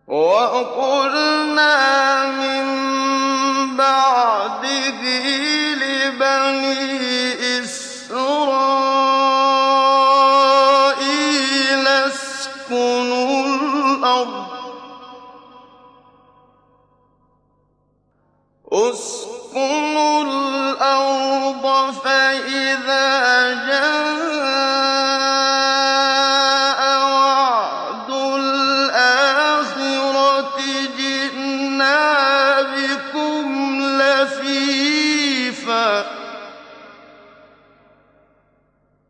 وَقُلْنَا مِن بَعْدِهِ لِبَنِي إِسْرَائِيلَ اسْكُنُوا الْأَرْضَ فَإِذَا